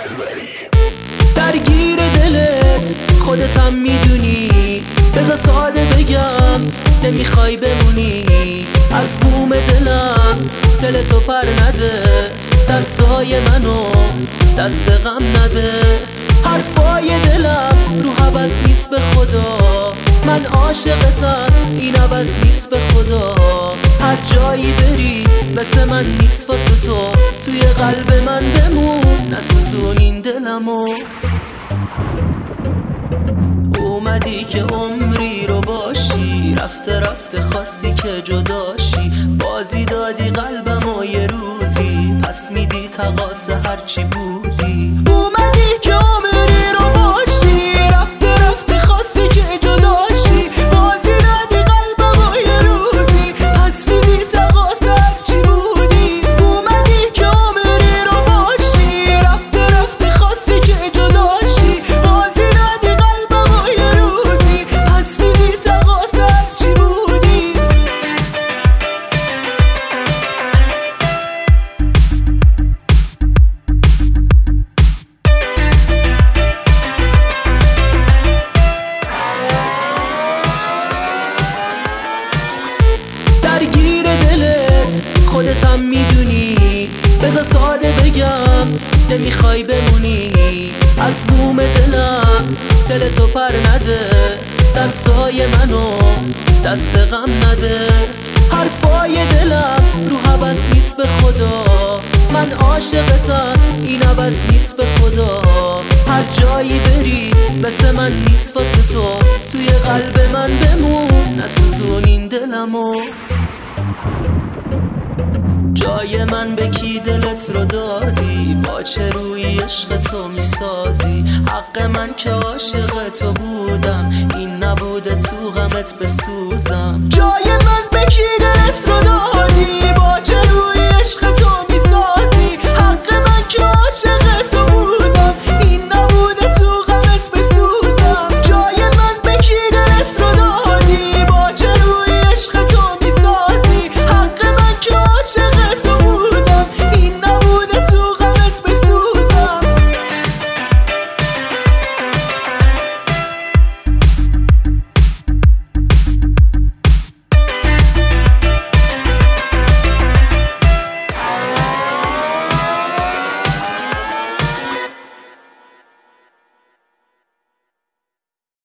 درگیر دلت خودتم میدونی، بذار ساده بگم نمیخوای بمونی. از بوم دلم دلتو پر نده، دستای منو دست غم نده. حرفای دلم رو هوس نیست به خدا، من عاشقتم این هوس نیست به خدا. هر جایی بری مثل من نیست واسه تو، توی قلب من بمون نسوزون این دلمو. اومدی که عمری رو باشی، رفته رفته خواستی که جداشی. بازی دادی قلبمو یه روزی، پس میدی تقاص هرچی بودی. اومدی که عمری رو باشی، رفته رفته خواستی که جداشی. بازی دادی قلبمو یه روزی، پس میدی تقاص هرچی بودی. اومدی که عمری رو باشی، رفته رفته خواستی که جداشی. بازی دادی قلبمو یه روزی، پس میدی تقاص هرچی بودی. درگیر دلت خودتم میدونی، بذار ساده بگم نمیخوای بمونی. از بوم دلم دلتو پر نده، دستای منو دست غم نده. حرفای دلم رو هوس نیست به خدا، من عاشقتم این هوس نیست به خدا. هر جایی بری مثل من نیست واسه تو، توی قلب من بمون نسوزون این دلمو. جای من به کی دلت رو دادی، با چه روی عشق تو میسازی. حق من که عاشق تو بودم، این نبوده تو غمت بسوزم. جای من به کی دلت رو دادی، با چه